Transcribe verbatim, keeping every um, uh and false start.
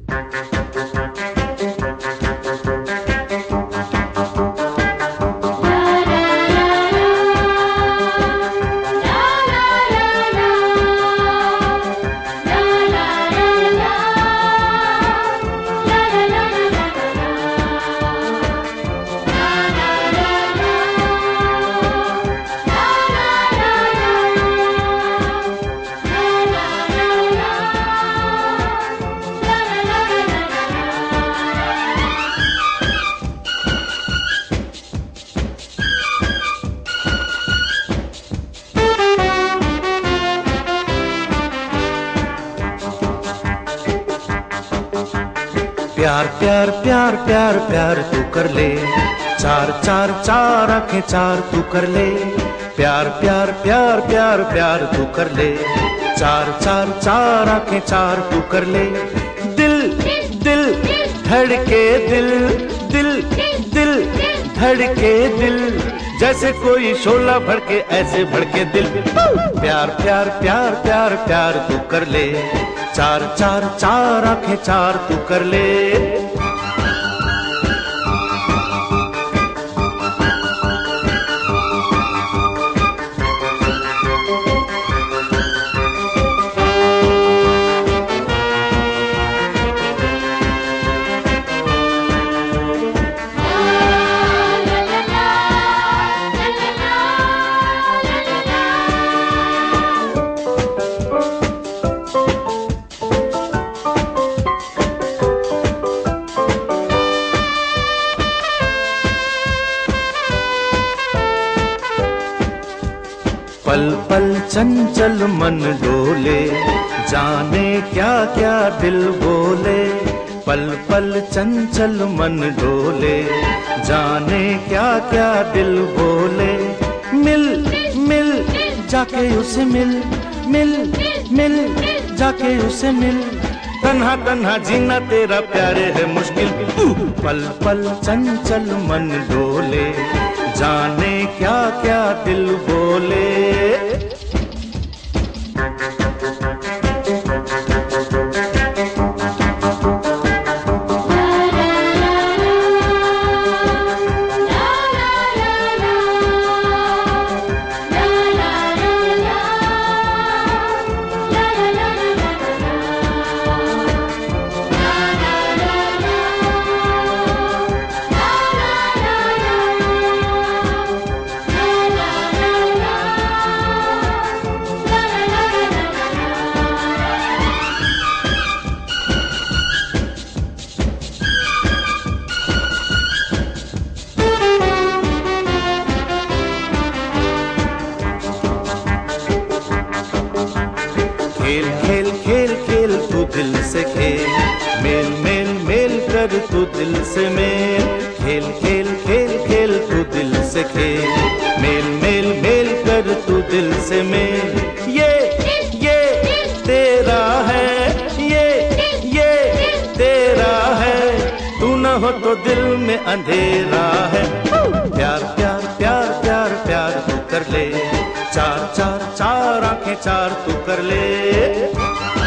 प्यार प्यार प्यार प्यार प्यार तू कर ले, चार चार चार आंखें चार तू कर ले। प्यार प्यार प्यार प्यार प्यार तू कर ले, चार चार चार आंखें चार तू कर ले। दिल दिल धड़के दिल दिल दिल धड़के दिल, जैसे कोई शोला भड़के ऐसे भड़के दिल। प्यार प्यार प्यार प्यार प्यार तू कर ले, चार चार चार आंखें चार तू कर ले। पल पल चंचल मन डोले, जाने क्या क्या दिल बोले। पल पल चंचल मन डोले, जाने क्या क्या दिल बोले। मिल मिल जाके उसे मिल, मिल मिल जाके उसे मिल। तन्हा तन्हा जीना तेरा प्यारे है मुश्किल। पल पल चंचल मन डोले, जाने क्या क्या दिल बोले। खेल खेल खेल खेल तू दिल से खेल, मेल मेल मेल कर तू दिल से मेल। खेल खेल खेल खेल तू दिल से खेल, मेल मेल मेल कर तू दिल से मेल। ये ये तेरा है, ये ये तेरा है, तू न हो तो दिल में अंधेरा है। प्यार प्यार प्यार प्यार प्यार तू कर ले, चार चार चार आंखें चार तू कर ले।